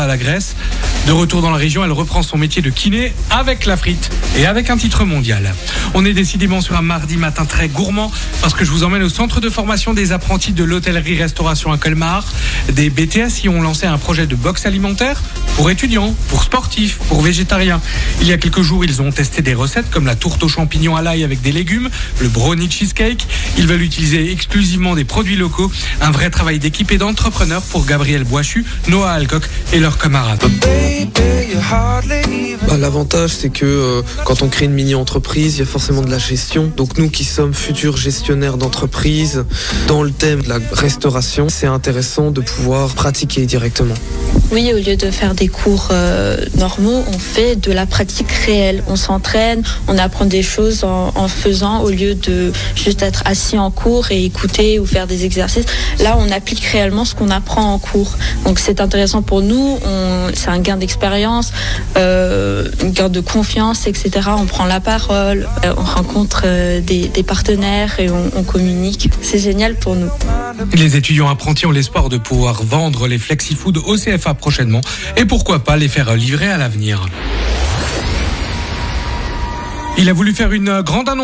la Grèce. De retour dans la région, elle reprend son métier de kiné avec la frite et avec un titre mondial. On est décidément sur un mardi matin très gourmand parce que je vous emmène au centre de formation des apprentis de l'hôtellerie-restauration à Colmar. Des BTS y ont lancé un projet de box alimentaire pour étudiants, pour sportifs, pour végétariens. Il y a quelques jours, ils ont testé des recettes comme la tourte aux champignons à l'ail avec des légumes, le brownie cheesecake. Ils veulent utiliser exclusivement des produits locaux. Un vrai travail d'équipe et d'entrepreneurs pour Gabriel Boischu, Noah Alcock et leurs camarades. L'avantage, c'est que quand on crée une mini-entreprise, il y a forcément de la gestion. Donc nous qui sommes futurs gestionnaires d'entreprise, dans le thème de la restauration, c'est intéressant de pouvoir pratiquer directement. Oui, au lieu de faire des cours normaux, on fait de la pratique réelle. On s'entraîne, on apprend des choses en faisant au lieu de juste être assis en cours et écouter ou faire des exercices. Là, on applique réellement ce qu'on apprend en cours. Donc c'est intéressant pour nous, c'est un gain d'expérience, un gain de confiance, etc. On prend la parole, on rencontre des partenaires et on communique. C'est génial pour nous. Les étudiants apprentis ont l'espoir de pouvoir vendre les flexi-food au CFA prochainement et pourquoi pas les faire livrer à l'avenir. Il a voulu faire une grande annonce.